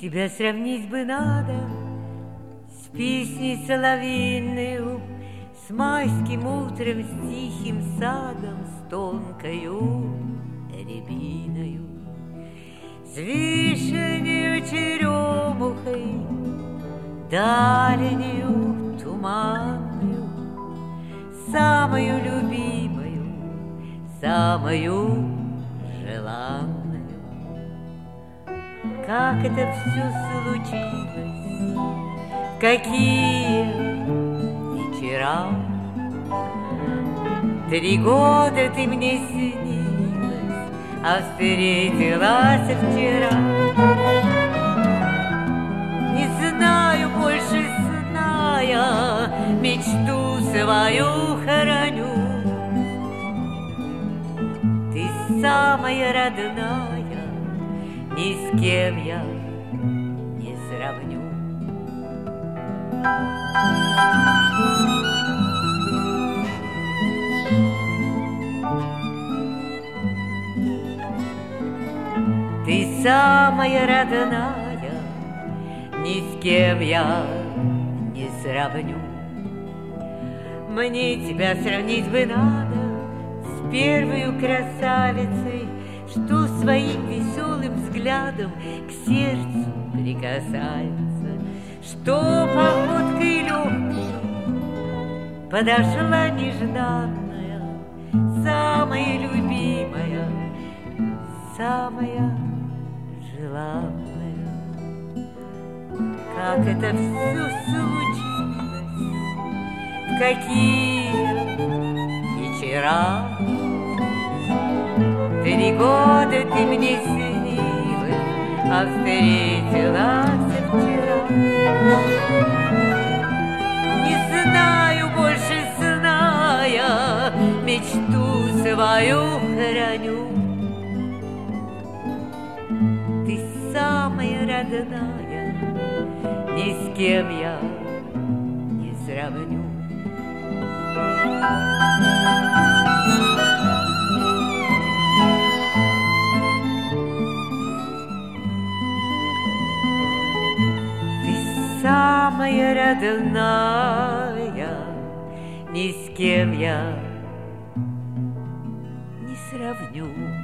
Тебя сравнить бы надо с песней соловьиную, с майским утром, с тихим садом, с тонкою рябиною, с вишенью черемухой, дальнюю туманную, самую любимую, самую желанную. Как это все случилось, в какие вечера. 3 года ты мне снилась, а встретилась вчера. Не знаю больше, зная, мечту свою хороню. Ты самая родная, ни с кем я не сравню. Ты самая родная, ни с кем я не сравню. Мне тебя сравнить бы надо с первою красавицей, что своим веселым взглядом к сердцу прикасается, что походкой легкой подошла нежданная, самая любимая, самая желанная. Как это все случилось, в какие вечера. 3 года ты мне снилась, а встретилась вчера. Не знаю больше, зная, мечту свою храню. Ты самая родная, ни с кем я не сравню. Самая родная, ни с кем я не сравню.